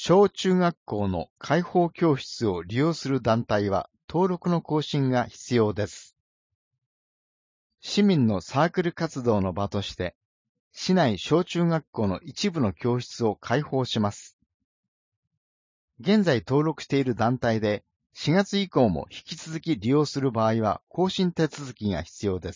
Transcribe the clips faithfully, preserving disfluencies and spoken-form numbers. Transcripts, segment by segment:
小中学校の開放教室を利用する団体は登録の更新が必要です。市民のサークル活動の場として、市内小中学校の一部の教室を開放します。現在登録している団体でしがつ以降も引き続き利用する場合は更新手続きが必要です。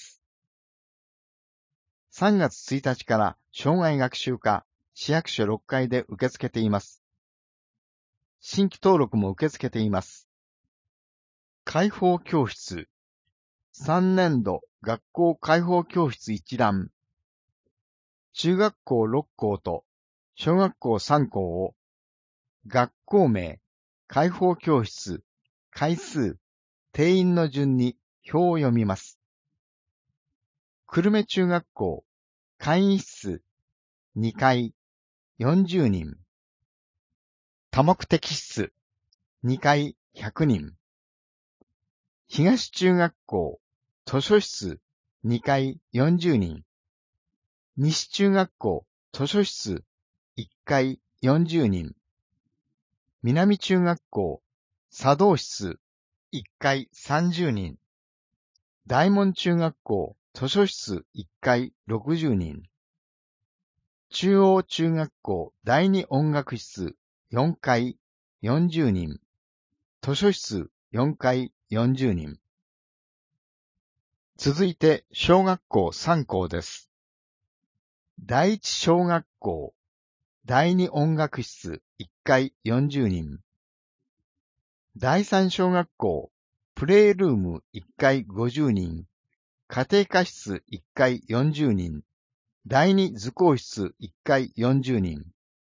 さんがつついたちから障害学習課市役所ろっかいで受け付けています。新規登録も受け付けています。開放教室さんねんど学校開放教室一覧中学校ろっこうと小学校さんこうを学校名、開放教室、回数、定員の順に表を読みます。久留米中学校、会議室、にかい、よんじゅうにん。多目的室、にかい、ひゃくにん。東中学校、図書室、にかい、よんじゅうにん。西中学校、図書室、いっかい、よんじゅうにん。南中学校、茶道室、いっかいさんじゅうにん。大門中学校、図書室いっかいろくじゅうにん。中央中学校、第二音楽室よんかいよんじゅうにん。図書室よんかいよんじゅうにん。続いて、小学校さんこうです。第一小学校、第二音楽室いっかいよんじゅうにん。第三小学校、プレイルームいっかいごじゅうにん。家庭科室いっかいよんじゅうにん。第二図工室いっかいよんじゅうにん。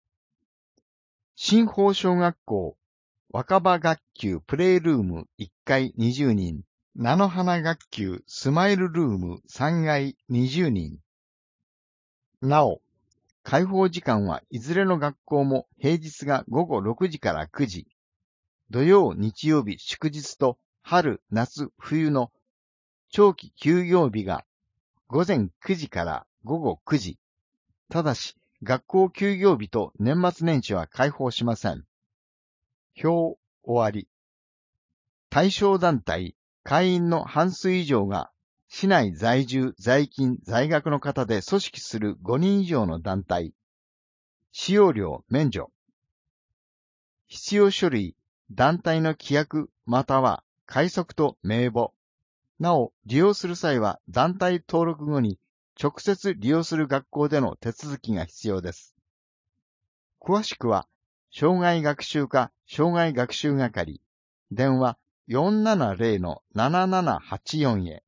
新豊小学校、若葉学級プレイルームいっかいにじゅうにん。菜の花学級スマイルルームさんがいにじゅうにん。なお、開放時間はいずれの学校も平日がごごろくじからくじ、土曜、日曜日、祝日と春、夏、冬の長期休業日がごぜんくじからごごくじ。ただし、学校休業日と年末年始は開放しません。表終わり。対象団体、会員の半数以上が市内在住、在勤、在学の方で組織するごにん以上の団体。使用料免除。必要書類、団体の規約または会則と名簿。なお、利用する際は団体登録後に直接利用する学校での手続きが必要です。詳しくは、障害学習課障害学習係、電話 よんななゼロ ななななはちよん へ。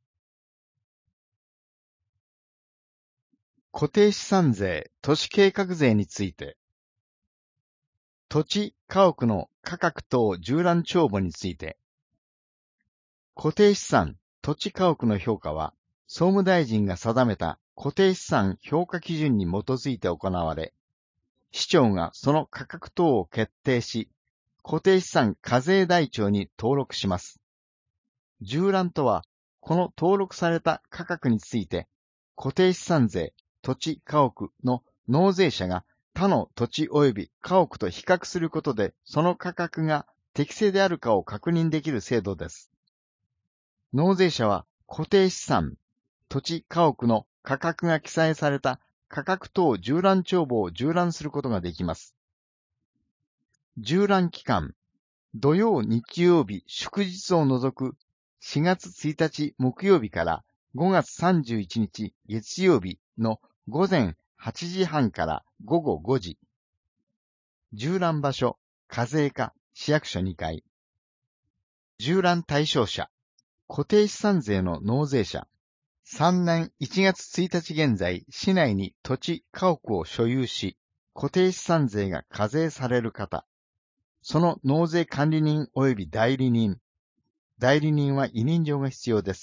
固定資産税、都市計画税について、土地、家屋の価格等縦覧帳簿について、固定資産、土地家屋の評価は、総務大臣が定めた固定資産評価基準に基づいて行われ、市長がその価格等を決定し、固定資産課税台帳に登録します。縦覧とは、この登録された価格について、固定資産税、土地家屋の納税者が他の土地及び家屋と比較することで、その価格が適正であるかを確認できる制度です。納税者は固定資産、土地家屋の価格が記載された価格等縦覧帳簿を縦覧することができます。縦覧期間、土曜、日曜日、祝日を除くしがつついたち木曜日からごがつさんじゅういちにち月曜日のごぜんはちじはんからごごごじ。縦覧場所、課税課、市役所にかい。縦覧対象者、固定資産税の納税者。さんねんいちがつついたち現在、市内に土地、家屋を所有し、固定資産税が課税される方。その納税管理人及び代理人。代理人は委任状が必要です。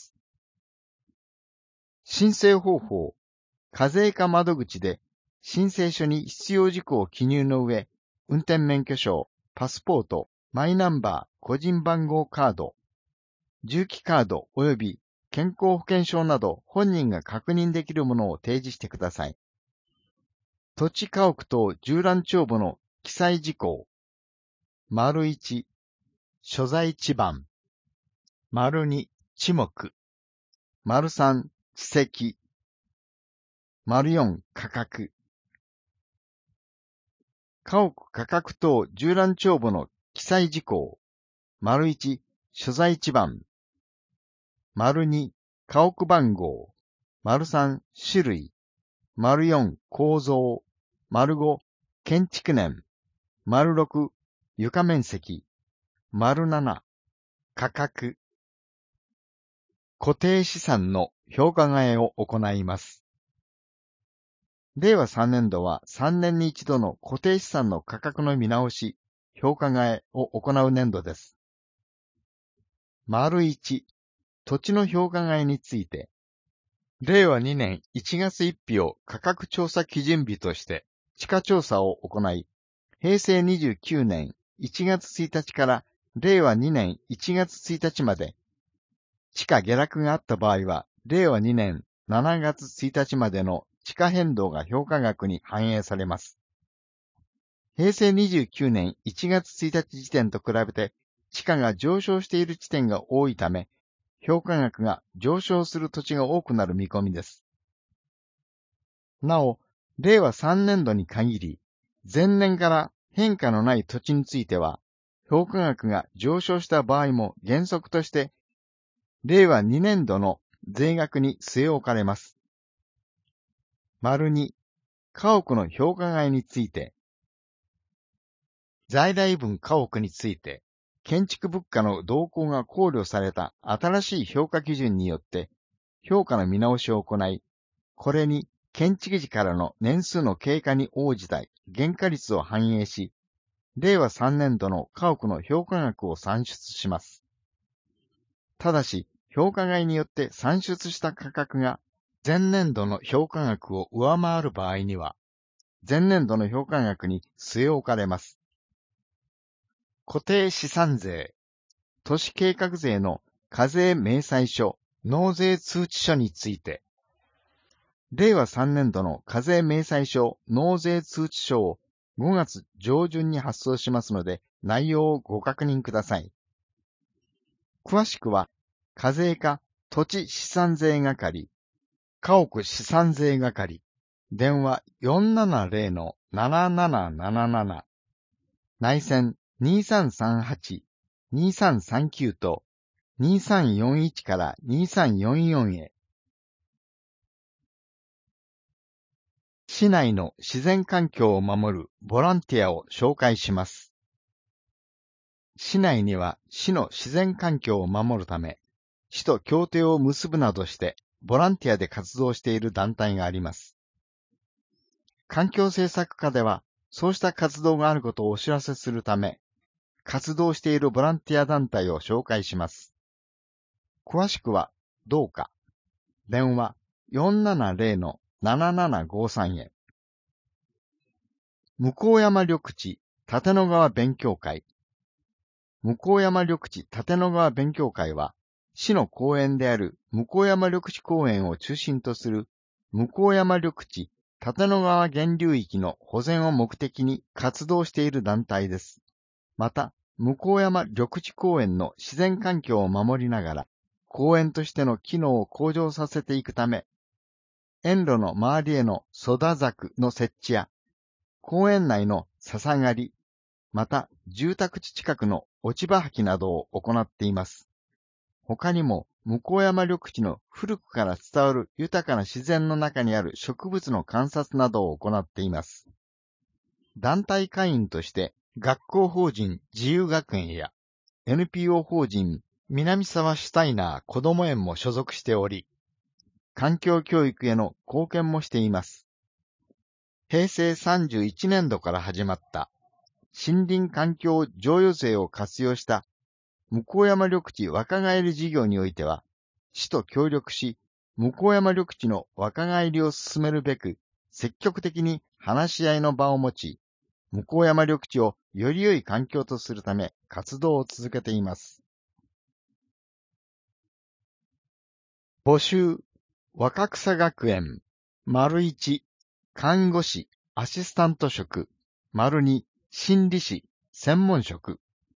申請方法。課税課窓口で申請書に必要事項を記入の上、運転免許証、パスポート、マイナンバー、個人番号カード、重機カード及び健康保険証など本人が確認できるものを提示してください。土地家屋等縦覧帳簿の記載事項。 丸一、所在地番。丸二、地目。丸三、地籍。丸四、価格。家屋価格等縦覧帳簿の記載事項。丸一、所在地番。丸二、家屋番号。丸三、種類。丸四、構造。丸五、建築年。丸六、床面積。丸七、価格。固定資産の評価替えを行います。れいわさんねんどはさんねんに一度の固定資産の価格の見直し、評価替えを行う年度です。丸一、土地の評価替えについて、れいわにねんいちがつついたちを価格調査基準日として地価調査を行い、へいせいにじゅうきゅうねんいちがつついたちかられいわにねんいちがつついたちまで、地価下落があった場合は、れいわにねんしちがつついたちまでの地価変動が評価額に反映されます。へいせいにじゅうきゅうねんいちがつついたち時点と比べて、地価が上昇している地点が多いため、評価額が上昇する土地が多くなる見込みです。なお、れいわさんねんどに限り、前年から変化のない土地については、評価額が上昇した場合も原則として、れいわにねんどの税額に据え置かれます。丸に、家屋の評価外について、在来分家屋について、建築物価の動向が考慮された新しい評価基準によって、評価の見直しを行い、これに建築時からの年数の経過に応じた原価率を反映し、れいわさんねんどの家屋の評価額を算出します。ただし、評価外によって算出した価格が前年度の評価額を上回る場合には、前年度の評価額に据え置かれます。固定資産税、都市計画税の課税明細書、納税通知書について、れいわさんねんどの課税明細書、納税通知書をごがつじょうじゅんに発送しますので、内容をご確認ください。詳しくは、課税課土地資産税係、家屋資産税係、電話 よんななぜろのなななななななな、内線 にさんさんはちにさんさんきゅう とにさんよんいちからにさんよんよんへ。市内の自然環境を守るボランティアを紹介します。市内には市の自然環境を守るため、市と協定を結ぶなどしてボランティアで活動している団体があります。環境政策課では、そうした活動があることをお知らせするため、活動しているボランティア団体を紹介します。詳しくは、どうか。電話 よんななぜろのななななごさん へ。向山緑地立野川勉強会。向山緑地立野川勉強会は、市の公園である向山緑地公園を中心とする向山緑地立野川源流域の保全を目的に活動している団体です。また、向山緑地公園の自然環境を守りながら、公園としての機能を向上させていくため、園路の周りへのソダ柵の設置や、公園内の笹刈り、また住宅地近くの落ち葉掃きなどを行っています。他にも、向山緑地の古くから伝わる豊かな自然の中にある植物の観察などを行っています。団体会員として、学校法人自由学園や エヌピーオー 法人南沢シュタイナーこども園も所属しており、環境教育への貢献もしています。へいせいさんじゅういちねんどから始まった森林環境譲与税を活用した向山緑地若返り事業においては、市と協力し、向山緑地の若返りを進めるべく、積極的に話し合いの場を持ち、向山緑地をより良い環境とするため活動を続けています。募集、若草学園、丸一、看護師、アシスタント職、丸二、心理師、 専門職。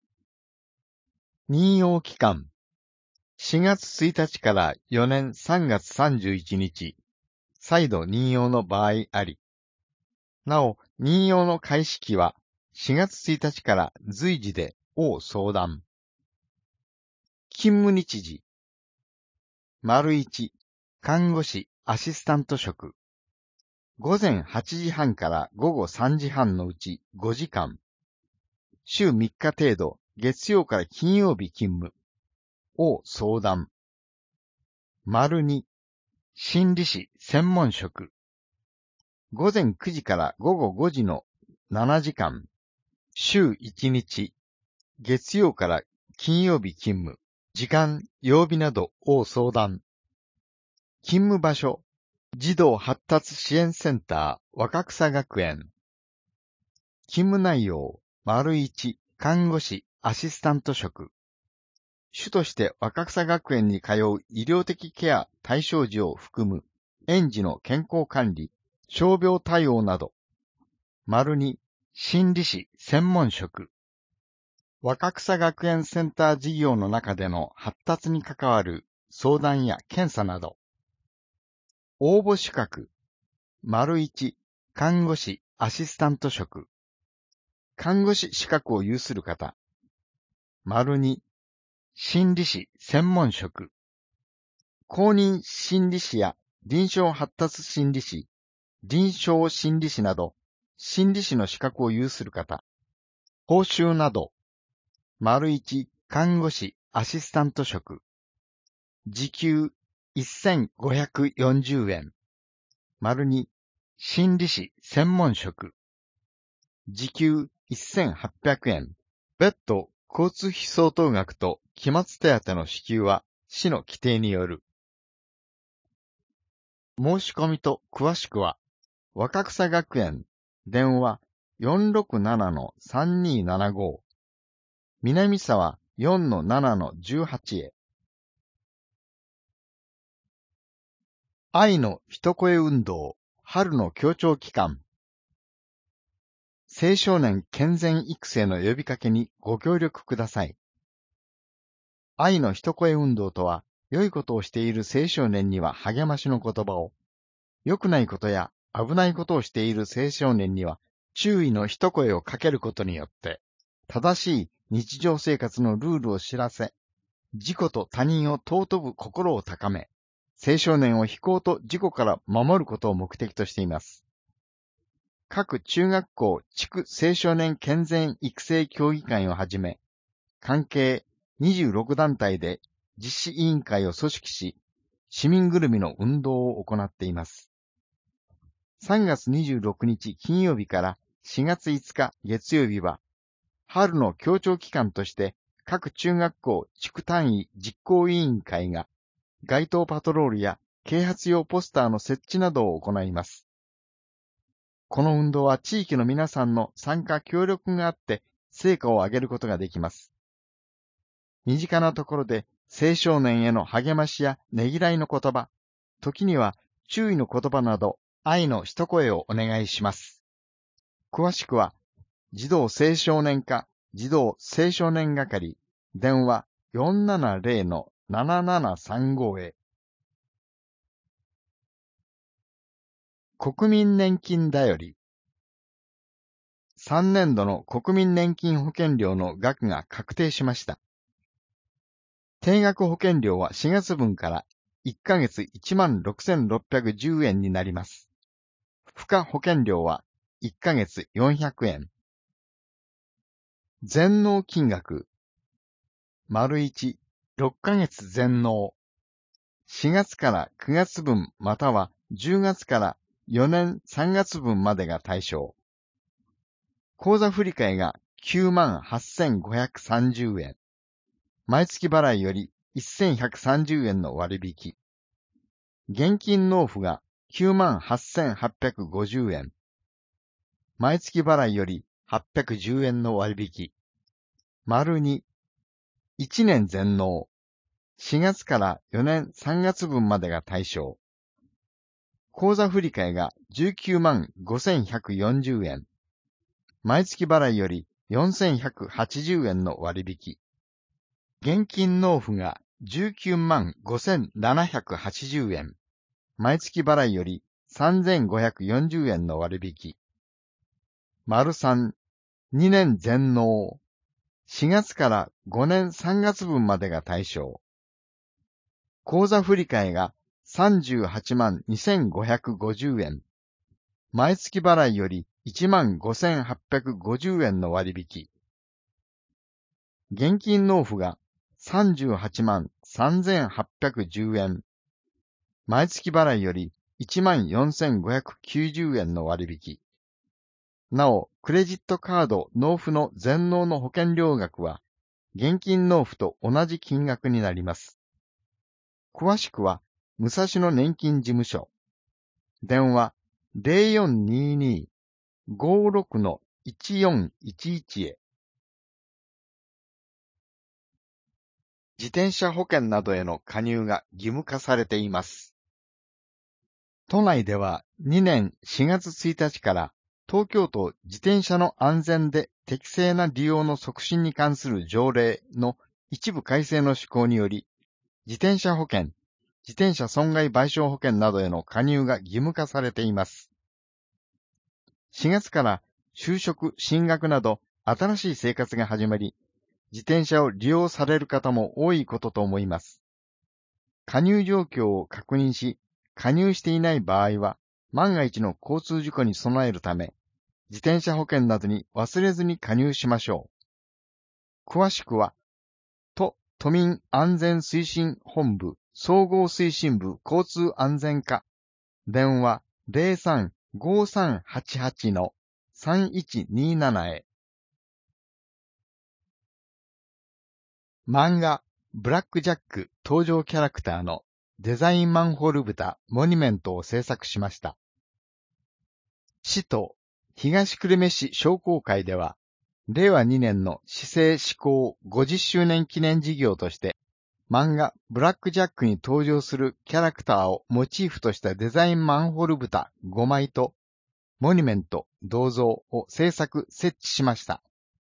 任用期間。しがつついたちからよねんさんがつさんじゅういちにち、再度任用の場合あり。なお、任用の開始期はしがつついたちから随時で応相談。勤務日時。丸一、看護師アシスタント職。午前はちじはんから午後さんじはんのうちごじかん。週みっか程度、月曜から金曜日勤務。を相談。丸に、心理師専門職。午前くじから午後ごじのななじかん。週いちにち。月曜から金曜日勤務。時間、曜日などを相談。勤務場所。児童発達支援センター若草学園。勤務内容。丸一、看護師アシスタント職。主として若草学園に通う医療的ケア対象児を含む園児の健康管理、傷病対応など。丸に、心理師専門職。若草学園センター事業の中での発達に関わる相談や検査など。応募資格。丸一、看護師アシスタント職。看護師資格を有する方。丸二、心理師専門職。公認心理師や臨床発達心理師、臨床心理師など、心理師の資格を有する方。報酬など。丸一、看護師アシスタント職。時給せんごひゃくよんじゅうえん。丸二、心理師専門職。時給せんはっぴゃくえん。別途交通費相当額と期末手当の支給は市の規定による。申し込みと詳しくは、若草学園、電話 よんろくななのさんにーななご、南沢 よんのななのじゅうはち へ。愛の一声運動、春の協調期間。青少年健全育成の呼びかけにご協力ください。愛の一声運動とは、良いことをしている青少年には励ましの言葉を、良くないことや危ないことをしている青少年には注意の一声をかけることによって、正しい日常生活のルールを知らせ、自己と他人を尊ぶ心を高め、青少年を非行と事故から守ることを目的としています。各中学校地区青少年健全育成協議会をはじめ、関係にじゅうろくだんたいで実施委員会を組織し、市民ぐるみの運動を行っています。さんがつにじゅうろくにち金曜日からしがついつか月曜日は、春の協調期間として各中学校地区単位実行委員会が街頭パトロールや啓発用ポスターの設置などを行います。この運動は地域の皆さんの参加協力があって成果を上げることができます。身近なところで青少年への励ましやねぎらいの言葉、時には注意の言葉など愛の一声をお願いします。詳しくは、児童青少年課児童青少年係電話 よんななぜろのななななさんご へ。国民年金だより。さんねんどの国民年金保険料の額が確定しました。定額保険料はしがつぶんからいっかげついちまんろくせんろっぴゃくじゅうえんになります。付加保険料はいっかげつよんひゃくえん。全納金額。丸一、ろっかげつ全納。しがつからくがつぶんまたはじゅうがつからよねんさんがつぶんまでが対象。口座振替がきゅうまんはっせんごひゃくさんじゅうえん。毎月払いよりせんひゃくさんじゅうえんの割引。現金納付がきゅうまんはっせんはっぴゃくごじゅうえん。毎月払いよりはっぴゃくじゅうえんの割引。丸に、いちねん全納。しがつからよねんさんがつぶんまでが対象。口座振替がじゅうきゅうまんごせんひゃくよんじゅうえん。毎月払いよりよんせんひゃくはちじゅうえんの割引。現金納付がじゅうきゅうまんごせんななひゃくはちじゅうえん。毎月払いよりさんぜんごひゃくよんじゅうえんの割引。丸さん、にねん全納。しがつからごねんさんがつぶんまでが対象。口座振替がさんじゅうはちまんにせんごひゃくごじゅうえん。毎月払いよりいちまんごせんはっぴゃくごじゅうえんの割引。現金納付がさんじゅうはちまんさんぜんはっぴゃくじゅうえん。毎月払いよりいちまんよんせんごひゃくきゅうじゅうえんの割引。なお、クレジットカード納付の全納の保険料額は、現金納付と同じ金額になります。詳しくは、武蔵野年金事務所。電話 ゼロよんにーにー ごーろく いちよんいちいち へ。自転車保険などへの加入が義務化されています。都内ではにねんしがつついたちから東京都自転車の安全で適正な利用の促進に関する条例の一部改正の施行により、自転車保険、自転車損害賠償保険などへの加入が義務化されています。しがつから就職、進学など新しい生活が始まり、自転車を利用される方も多いことと思います。加入状況を確認し、加入していない場合は、万が一の交通事故に備えるため、自転車保険などに忘れずに加入しましょう。詳しくは、都都民安全推進本部総合推進部交通安全課、電話 ゼロさん ごーさんはちはち さんいちにーなな へ。漫画ブラックジャック登場キャラクターのデザインマンホール豚モニュメントを制作しました。市と東久留米市商工会では、れいわにねんの市政施行ごじゅっしゅうねん記念事業として、漫画ブラックジャックに登場するキャラクターをモチーフとしたデザインマンホール豚ごまいと、モニュメント銅像を制作設置しました。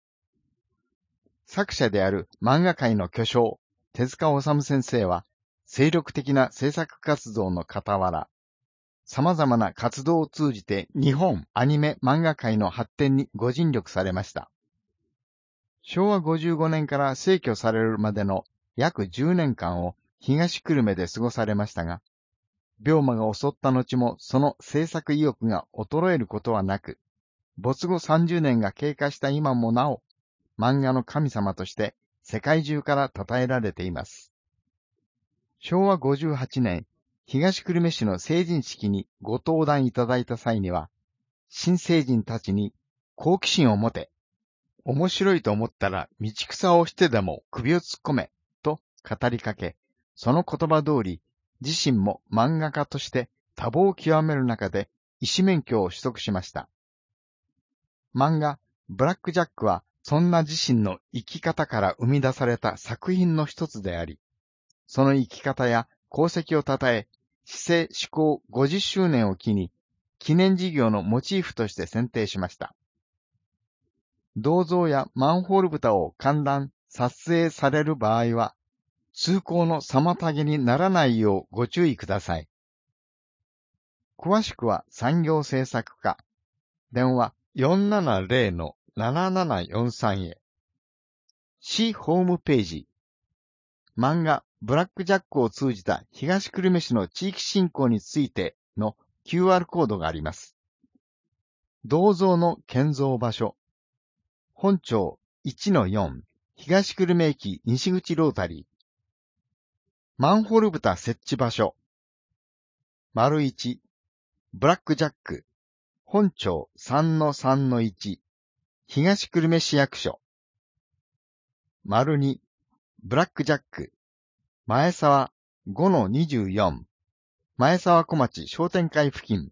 作者である漫画界の巨匠、手塚治虫先生は、精力的な制作活動の傍ら、様々な活動を通じて日本アニメ漫画界の発展にご尽力されました。しょうわごじゅうごねんから逝去されるまでの約じゅうねんかんを東久留米で過ごされましたが、病魔が襲った後もその制作意欲が衰えることはなく、没後さんじゅうねんが経過した今もなお、漫画の神様として世界中から称えられています。しょうわごじゅうはちねん、東久留米市の成人式にご登壇いただいた際には、新成人たちに好奇心を持て、面白いと思ったら道草をしてでも首を突っ込め、と語りかけ、その言葉通り、自身も漫画家として多忙を極める中で医師免許を取得しました。漫画、ブラックジャックは、そんな自身の生き方から生み出された作品の一つであり、その生き方や功績を称え、市政施行ごじゅっしゅうねんを機に、記念事業のモチーフとして選定しました。銅像やマンホール豚を観覧、撮影される場合は、通行の妨げにならないようご注意ください。詳しくは産業政策課、電話 よんななゼロ ななななよんさん へ。市ホームページ、漫画ブラックジャックを通じた東久留米市の地域振興についての キューアール コードがあります。銅像の建造場所、本町 いちのよん 東久留米駅西口ロータリー。マンホール豚設置場所、丸いち、ブラックジャック、本町 さんのさんのいち、東久留米市役所。丸に、ブラックジャック、前沢 ごのにじゅうよん、前沢小町商店会付近。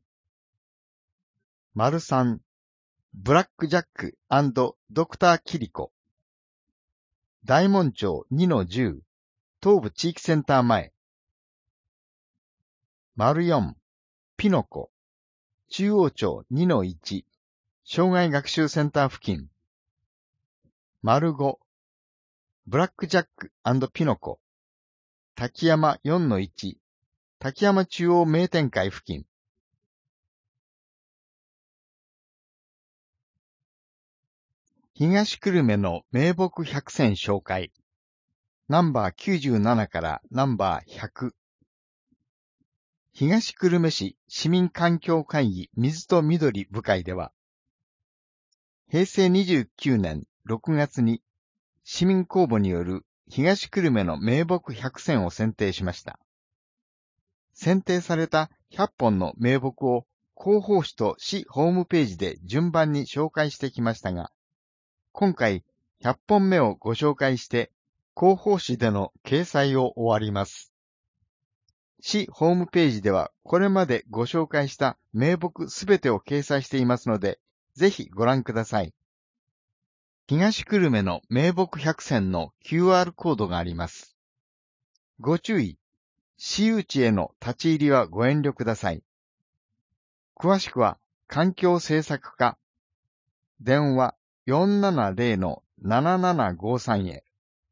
丸さん、ブラックジャック&ドクターキリコ。大門町 にのじゅう、東部地域センター前。丸よん、ピノコ。中央町 にのいち、障害学習センター付近。 丸ご、ブラックジャック&ピノコ、滝山 よんのいち、滝山中央名店会付近。東久留米の名木百選紹介。ナンバーきゅうじゅうななからナンバーひゃく。東久留米市市民環境会議水と緑部会では、へいせいにじゅうきゅうねんろくがつに市民公募による東久留米の名木百選を選定しました。選定されたひゃっぽんの名木を広報誌と市ホームページで順番に紹介してきましたが、今回ひゃっぽんめをご紹介して広報誌での掲載を終わります。市ホームページではこれまでご紹介した名木すべてを掲載していますので、ぜひご覧ください。東久留米の名木百選の キューアール コードがあります。ご注意、私有地への立ち入りはご遠慮ください。詳しくは環境政策課、電話 よんななゼロ ななななごさん へ。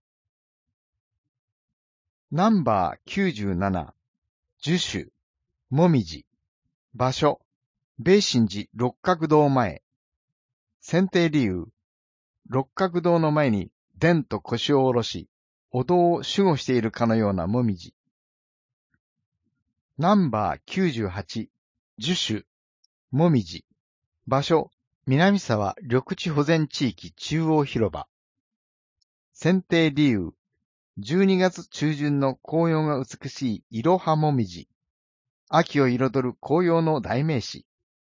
ナンバーきゅうじゅうなな、樹種、もみじ、場所、米心寺六角堂前。選定理由、六角堂の前に殿と腰を下ろし、お堂を守護しているかのようなもみじ。ナンバーきゅうじゅうはち、樹種、もみじ、場所、南沢緑地保全地域中央広場。選定理由、じゅうにがつ中旬の紅葉が美しいいろはもみじ。秋を彩る紅葉の代名詞。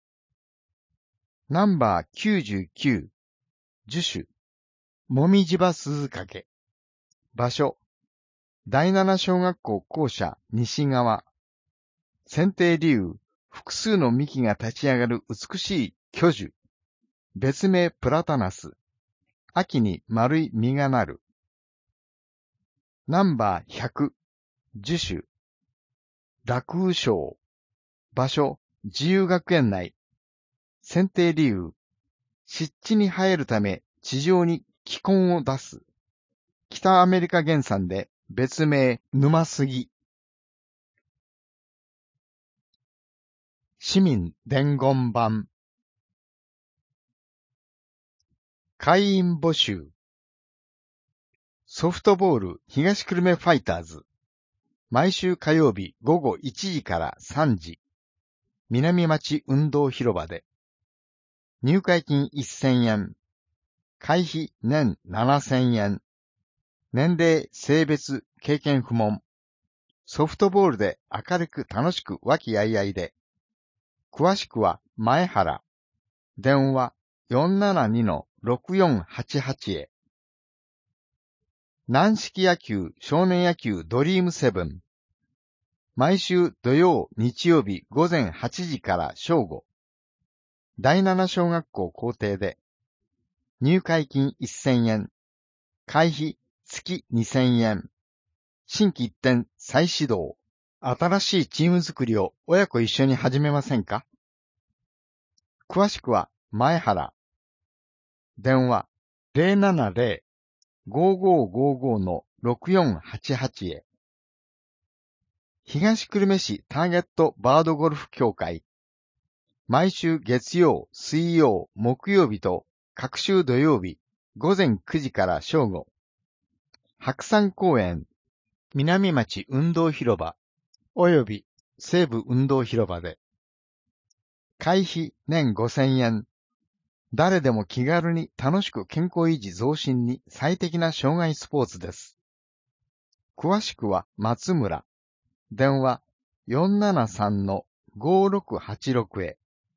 ナンバーきゅうじゅうきゅう、樹種、もみじ葉鈴掛。場所、第七小学校校舎西側。選定理由、複数の幹が立ち上がる美しい巨樹。別名プラタナス。秋に丸い実がなる。ナンバーひゃく、樹種、楽雨賞。場所、自由学園内。選定理由、湿地に生えるため地上に気根を出す。北アメリカ原産で別名沼杉。市民伝言板。会員募集。ソフトボール東久留米ファイターズ。毎週火曜日ごごいちじからさんじ。南町運動広場で。入会金せんえん。会費年ななせんえん。年齢、性別、経験不問。ソフトボールで明るく楽しく和気あいあいで。詳しくは前原。電話 よんななにのろくよんはちはち へ。軟式野球少年野球ドリームセブン。毎週土曜日曜日午前はちじから正午。第七小学校校庭で。入会金せんえん。会費月にせんえん。新規一転再始動。新しいチーム作りを親子一緒に始めませんか？詳しくは前原。電話 ゼロななゼロ ごごごご のろくよんはちはち へ。東久留米市ターゲットバードゴルフ協会。毎週月曜、水曜、木曜日と各週土曜日午前くじから正午。白山公園、南町運動広場、および西部運動広場で。会費年ごせんえん。誰でも気軽に楽しく健康維持増進に最適な障害スポーツです。詳しくは松村。電話 よんななさんのごろくはちろく へ。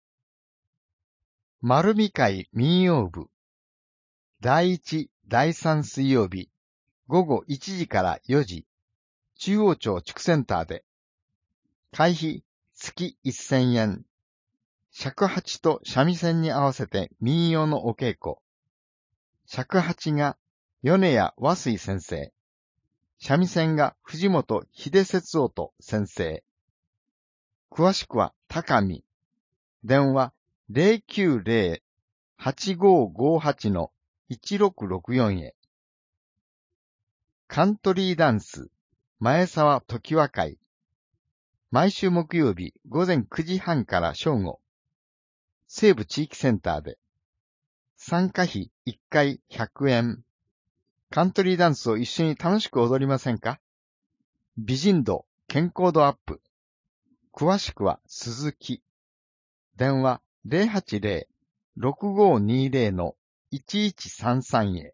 丸見会民謡部。だいいち、だいさん水曜日、ごごいちじからよじ、中央町地区センターで。会費月せんえん。尺八と三味線に合わせて民謡のお稽古。尺八が米谷和水先生。三味線が藤本秀節音先生。詳しくは高見。電話 ゼロきゅうゼロ はちごごはちのいちろくろくよんへ。カントリーダンス前沢時和会。毎週木曜日午前くじはんから正午。西部地域センターで。参加費いっかいひゃくえん。カントリーダンスを一緒に楽しく踊りませんか？美人度、健康度アップ。詳しくは鈴木。電話 ゼロはちゼロ ろくごにゼロ いちいちさんさん へ。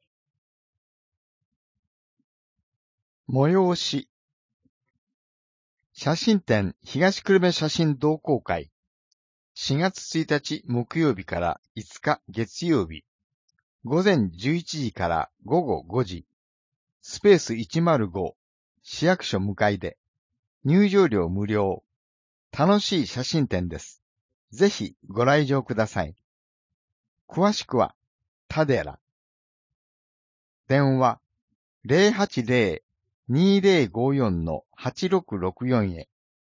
催し。写真展東久留米写真同好会。しがつついたち木曜日からいつか月曜日。午前じゅういちじから午後ごじ。スペースいちまるご。市役所向かいで。入場料無料。楽しい写真展です。ぜひご来場ください。詳しくは、タデラ。電話 ゼロはちゼロ にゼロごよん はちろくろくよん へ。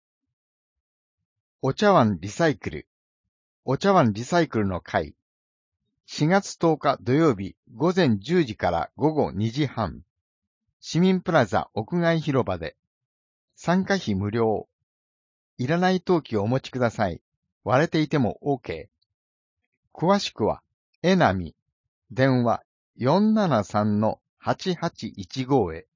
お茶碗リサイクル。お茶碗リサイクルの会。しがつとおか土曜日午前じゅうじから午後にじはん。市民プラザ屋外広場で。参加費無料。いらない陶器をお持ちください。割れていても OK。詳しくは、えなみ。電話 よんななさん はちはちいちご へ。